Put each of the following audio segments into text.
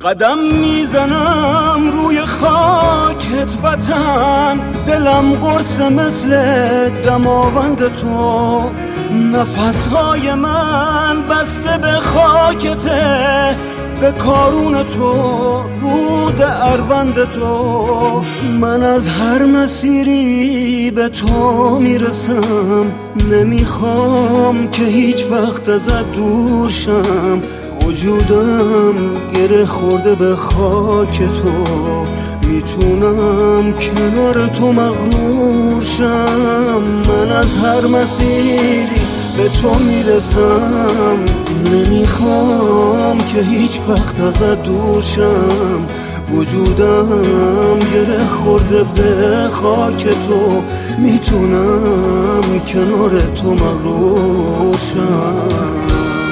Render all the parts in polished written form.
قدم میزنم روی خاکت وطن، دلم قرص مثل دماوند تو، نفسهای من بسته به خاکته، به کارون تو، رود اروند تو. من از هر مسیری به تو میرسم، نمیخوام که هیچ وقت ازت دور شم. وجودم گره خورده به خاک تو، میتونم کنار تو مغرور شم. من از هر مسیری به تو میرسم، نمیخوام که هیچ وقت ازت دور شم. وجودم گره خورده به خاک تو، میتونم کنار تو مغرور شم.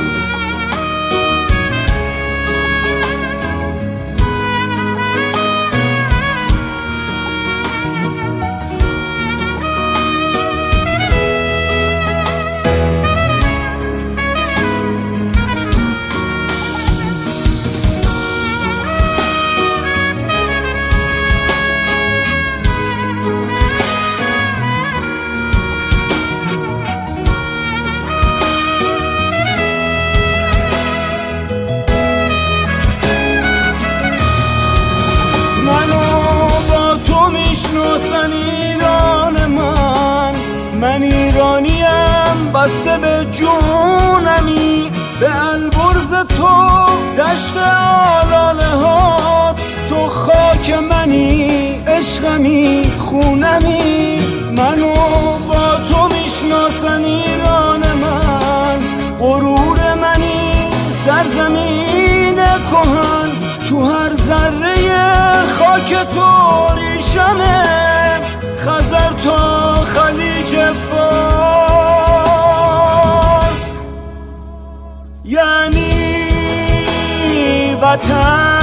میشناسن ایران من ایرانیم، بسته به جونمی، به البرز تو دشت آلاله هات. تو خاک منی، عشقمی، خونمی. منو با تو میشناسن ایران من، غرور منی، سرزمین کهن. تو هر ذره خاک تو ریشمه، خزر تا خلیج فارس، یعنی وطن.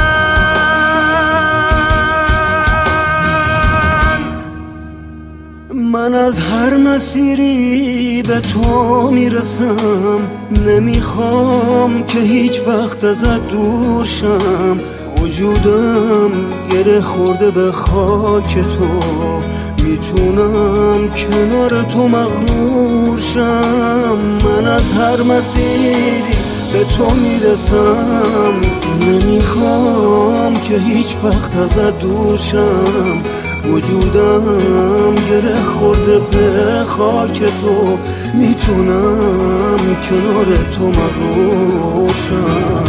من از هر مسیری به تو میرسم، نمیخوام که هیچ وقت ازت دور شم. وجودم گره خورده به خاک تو، میتونم کنار تو مغرور شم. من از هر مسیری به تو میرسم، نمیخوام که هیچ وقت ازت دور شم. وجودم گره خورده به خاک تو، میتونم کنار تو مغرور شم.